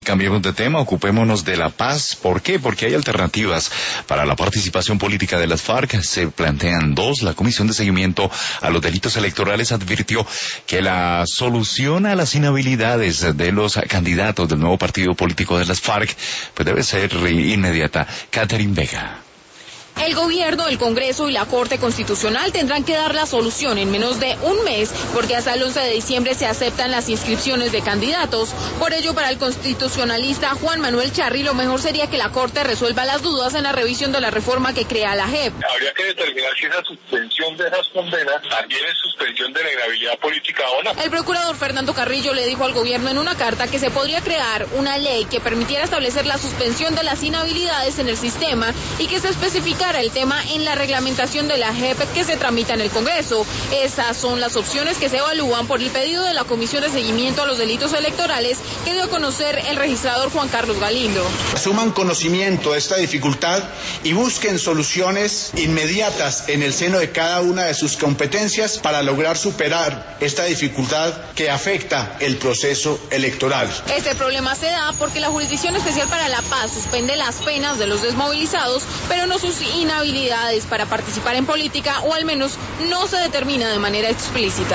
Cambiemos de tema, ocupémonos de la paz. ¿Por qué? Porque hay alternativas para la participación política de las FARC. Se plantean dos. La Comisión de Seguimiento a los Delitos Electorales advirtió que la solución a las inhabilidades de los candidatos del nuevo partido político de las FARC pues debe ser inmediata. Catherine Vega. El gobierno, el Congreso y la Corte Constitucional tendrán que dar la solución en menos de un mes, porque hasta el 11 de diciembre se aceptan las inscripciones de candidatos. Por ello, para el constitucionalista Juan Manuel Charri, lo mejor sería que la Corte resuelva las dudas en la revisión de la reforma que crea la JEP. Habría que determinar si esa suspensión de esas condenas también es suspensión de la inhabilidad política o no. El procurador Fernando Carrillo le dijo al gobierno en una carta que se podría crear una ley que permitiera establecer la suspensión de las inhabilidades en el sistema y que se especificara el tema en la reglamentación de la JEP que se tramita en el Congreso. Esas son las opciones que se evalúan por el pedido de la Comisión de Seguimiento a los Delitos Electorales que dio a conocer el registrador Juan Carlos Galindo. Asuman conocimiento de esta dificultad y busquen soluciones inmediatas en el seno de cada una de sus competencias para lograr superar esta dificultad que afecta el proceso electoral. Este problema se da porque la Jurisdicción Especial para la Paz suspende las penas de los desmovilizados, pero no sus inhabilidades para participar en política, o al menos no se determina de manera explícita.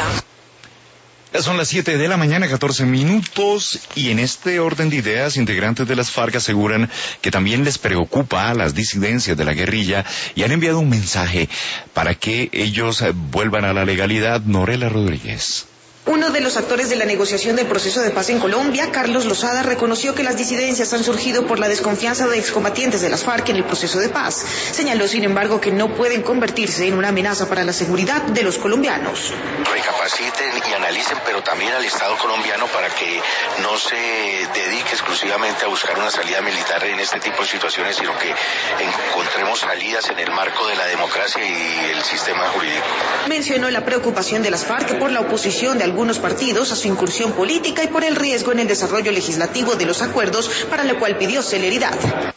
Son las 7 de la mañana, 14 minutos, y en este orden de ideas, integrantes de las FARC aseguran que también les preocupa las disidencias de la guerrilla y han enviado un mensaje para que ellos vuelvan a la legalidad. Norela Rodríguez. Uno de los actores de la negociación del proceso de paz en Colombia, Carlos Lozada, reconoció que las disidencias han surgido por la desconfianza de excombatientes de las FARC en el proceso de paz. Señaló, sin embargo, que no pueden convertirse en una amenaza para la seguridad de los colombianos. Recapaciten y analicen, pero también al Estado colombiano, para que no se dedique exclusivamente a buscar una salida militar en este tipo de situaciones, sino que encontremos salidas en el marco de la democracia y el sistema jurídico. Mencionó la preocupación de las FARC por la oposición de algunos partidos a su incursión política y por el riesgo en el desarrollo legislativo de los acuerdos, para lo cual pidió celeridad.